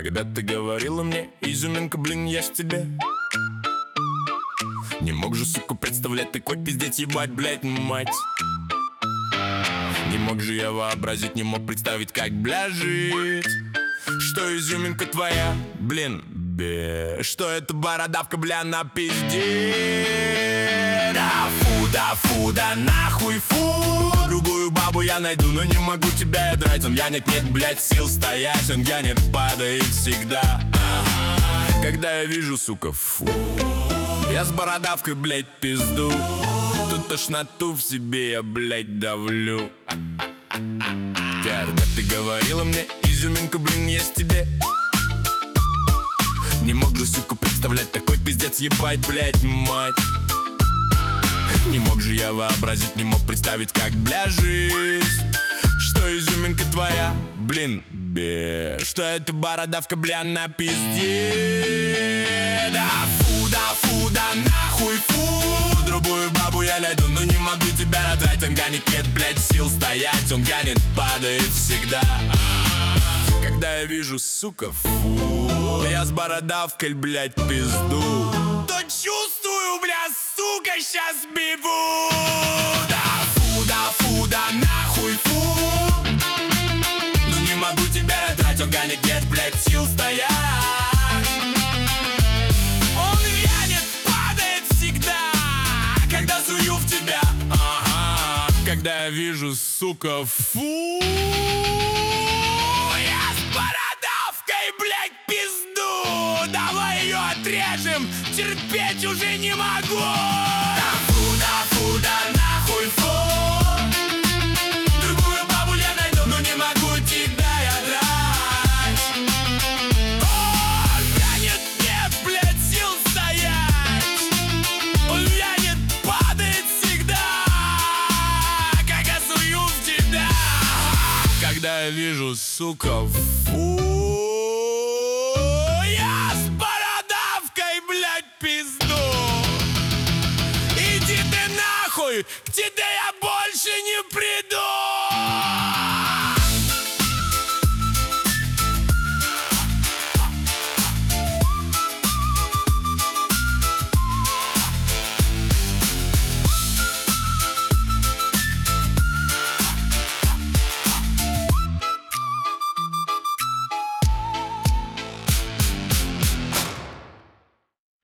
Когда ты говорила мне, изюминка, блин, я ж тебе не мог же, сука, представлять такой пиздец, ебать, блять, мать. Не мог же я вообразить, не мог представить, как, бля, жить. Что изюминка твоя, блин, что это бородавка, бля, на пизде. Да фу, да нахуй, фу. Другую бабу я найду, но не могу тебя драть. Он янет, нет, блядь, сил стоять. Он янет, падает всегда. Когда я вижу, сука, фу, я с бородавкой, блядь, пизду. Тут тошноту в себе я, блядь, давлю. Когда ты говорила мне, изюминка, блин, есть тебе, не мог же, сука, представлять такой пиздец, ебать, блядь, мать. Не мог же я вообразить, не мог представить, как, бля, жизнь. Что изюминка твоя, блин, что это бородавка, бля, на пизде. Да фу, да нахуй, фу. Другую бабу я найду, но не могу тебя надрать. Он ганит, нет, блядь, сил стоять. Он ганит, падает всегда. Когда я вижу, сука, фу, я с бородавкой, блядь, пизду, то чувствую, бля, сука, сейчас бегу. Да фу, да нахуй, фу. Ну не могу тебя надрать. Он ганит, нет, блядь, сил стоять. Он вянет, падает всегда, когда сую в тебя. Когда я вижу, сука, фу, я с бородавкой, блядь, пизду. Давай ее отрежем, терпеть уже не могу. Да фу, да нахуй, фу. Другую бабу я найду, но не могу тебя я драть. Он вянет, нет, блядь, сил стоять. Он вянет, падает всегда, когда сую в тебя. Когда я вижу, сука, фу, я с бородавкой, блядь, пизду. Иди ты нахуй, к тебе я больше не приду.